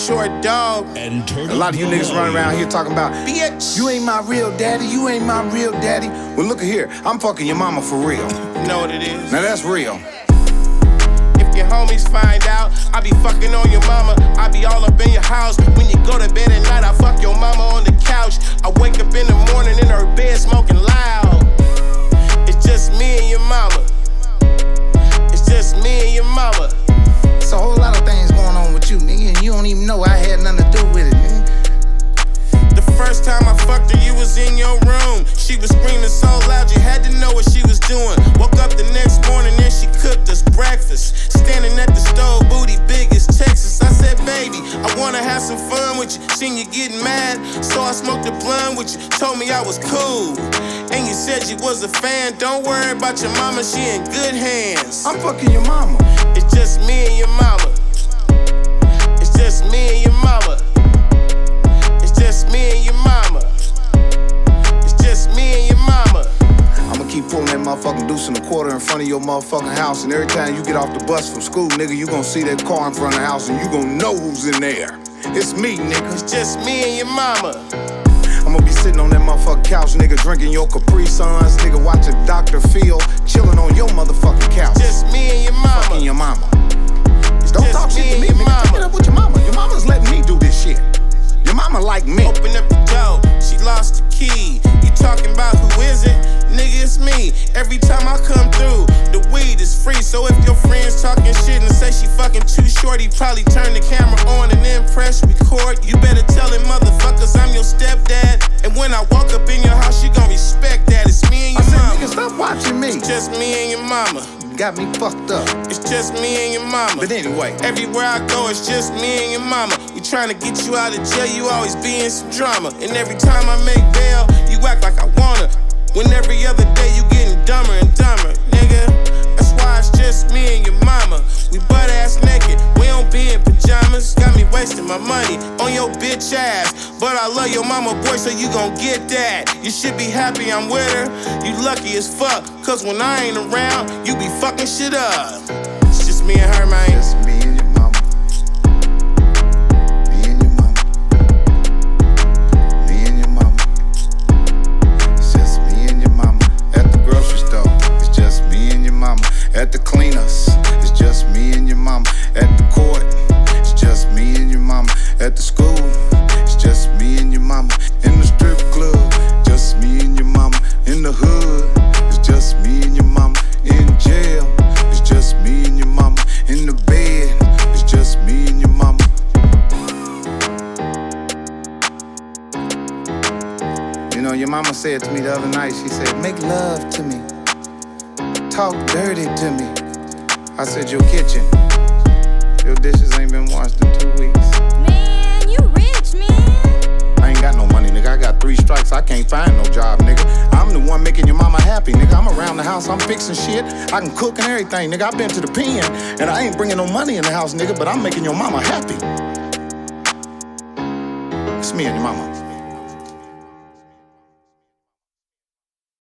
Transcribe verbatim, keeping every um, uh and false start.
short dog. A lot of you niggas running around here talking about, bitch, you ain't my real daddy, you ain't my real daddy. Well, look at here, I'm fucking your mama for real. You know what it is? Now that's real. If your homies find out, I be fucking on your mama. I be all up in your house. When you go to bed at night, I fuck your mama on the couch. I wake up in the morning in her bed smoking loud. It's just me and your mama. It's just me and your mama. It's a whole lot of things going on with you, nigga, and you don't even know I had nothing to do with it, nigga. The first time I fucked her, you was in your room. She was screaming so loud, you had to know what she was doing. Woke up the next morning and she cooked us breakfast. Standing at the stove, booty big as Texas. I said, baby, I wanna have some fun with you. Seen you getting mad, so I smoked a blunt with you. Told me I was cool, and you said you was a fan. Don't worry about your mama, she in good hands. I'm fucking your mama. It's just me and your mama. It's just me and your mama. It's just me and your mama. It's just me and your mama. I'ma keep pulling that motherfucking deuce in the quarter in front of your motherfucking house, and every time you get off the bus from school, nigga, you gon' see that car in front of the house, and you gon' know who's in there. It's me, nigga. It's just me and your mama. I'ma be sitting on that motherfucking couch, nigga, drinking your Capri Suns, nigga, watching Doctor Phil, chilling on your motherfucking couch. Just me and your mama. Fucking your mama. It's Don't just talk shit to me, and your nigga. Take mama. it up with your mama. Your mama's letting me do this shit. Your mama like me. Open up the door, she lost the key. You talking about who is it? Nigga, it's me. Every time I come through, the weed is free. So if your friends talking shit and say she fucking too short, he probably turn the camera on and then press record. You better tell him motherfuckers I'm your stepdad. And when I walk up in your house, you gon' respect that. It's me and your I said, mama. nigga, stop watching me. It's just me and your mama. Got me fucked up. It's just me and your mama. But anyway, Everywhere I go, it's just me and your mama. We tryna get you out of jail, you always be in some drama. And every time I make bail, you act like I wanna. When every other day you getting dumber and dumber, nigga. That's why it's just me and your mama. We butt ass naked, we don't be in pajamas. Got me wasting my money on your bitch ass. But I love your mama, boy, so you gon' get that. You should be happy I'm with her. You lucky as fuck, cause when I ain't around, you be fucking shit up. It's just me and her, man. just me and your mama. Me and your mama. Me and your mama. It's just me and your mama. At the grocery store, it's just me and your mama. At the cleaners, it's just me and your mama. At the court, it's just me and your mama. At the school, it's just me and your mama. In the strip club, just me and your mama. In the hood, it's just me and your mama. In jail, it's just me and your mama. In the bed, it's just me and your mama. You know, your mama said to me the other night, she said, make love to me. Talk dirty to me. I said, your kitchen. Your dishes ain't been washed in two weeks. Man, you rich, man. I ain't got no money, nigga. I got three strikes. I can't find no job, nigga. I'm the one making your mama happy, nigga. I'm around the house. I'm fixing shit. I can cook and everything, nigga. I've been to the pen, and I ain't bringing no money in the house, nigga, but I'm making your mama happy. It's me and your mama.